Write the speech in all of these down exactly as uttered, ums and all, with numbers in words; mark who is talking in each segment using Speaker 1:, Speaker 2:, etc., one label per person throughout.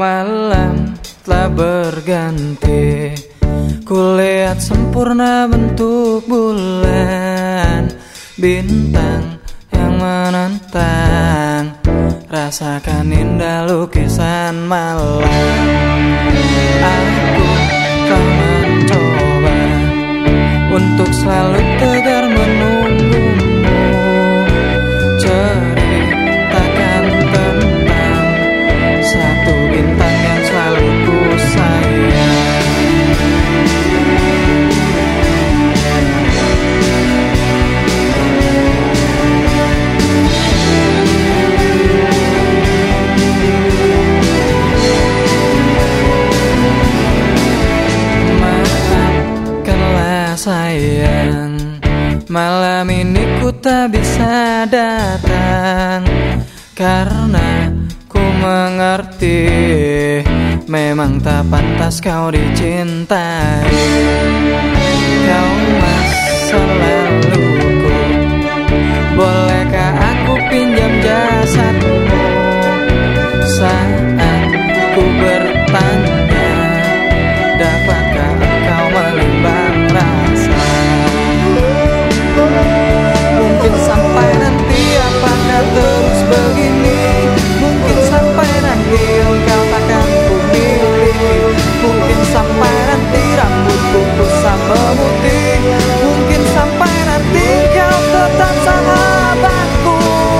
Speaker 1: Malam telah berganti, kulihat sempurna bentuk bulan, bintang yang menentang, rasakan indah lukisan malam. Aku telah mencoba untuk selalu tegar menunggumu, ceritakan tentang satu bintang yang selalu ku sayang. Maafkanlah sayang, malam ini ku tak bisa datang karena ku mengerti memang tak pantas kau dicintai. Kau masa laluku, bolehkah aku pinjam jasadmu saat ku bertanya, dapatkah engkau menimbang rasa? Mungkin sampai nanti apakah terus begini, mungkin sampai nanti engkau takkan ku miliki, mungkin sampai nanti rambutku kusam memutih, mungkin sampai nanti kau tetap sahabatku.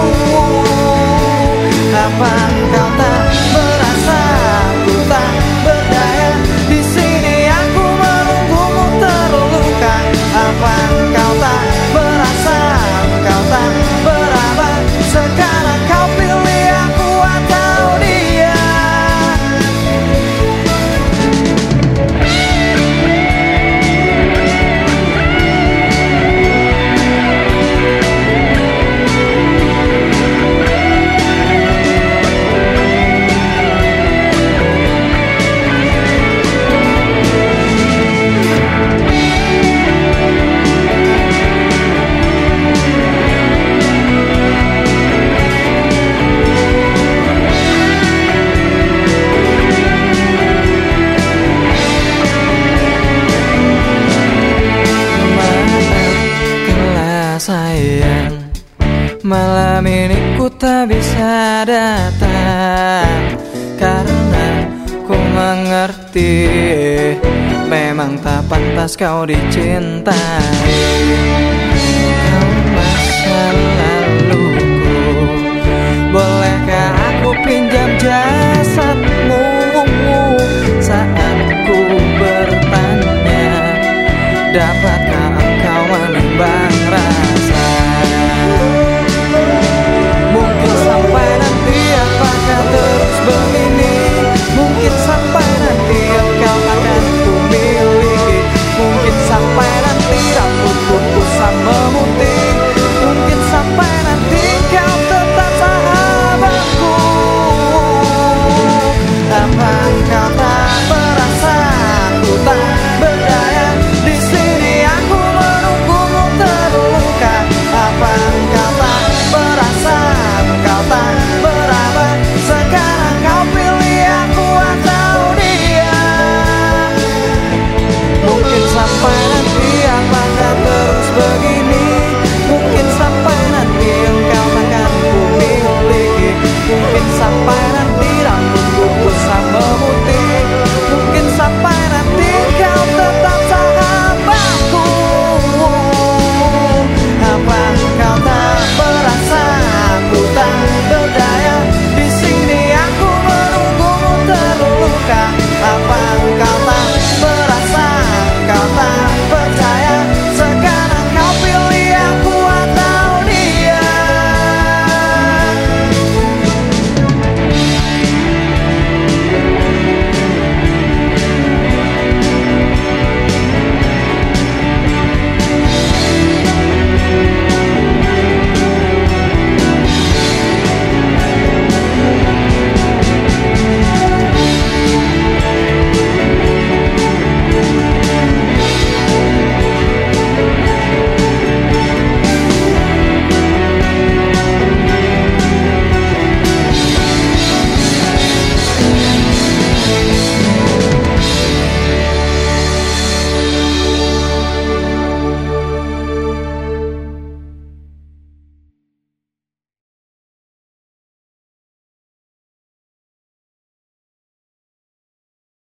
Speaker 1: Apa engkau tak merasa aku tak berdaya? Di sini aku menunggumu terluka. Apa engkau tak merasa engkau tak beraba? Sekarang kau pilih aku atau dia. Sayang, malam ini ku tak bisa datang karena ku mengerti memang tak pantas kau dicintai. Kau masa laluku, bolehkah aku pinjam jari?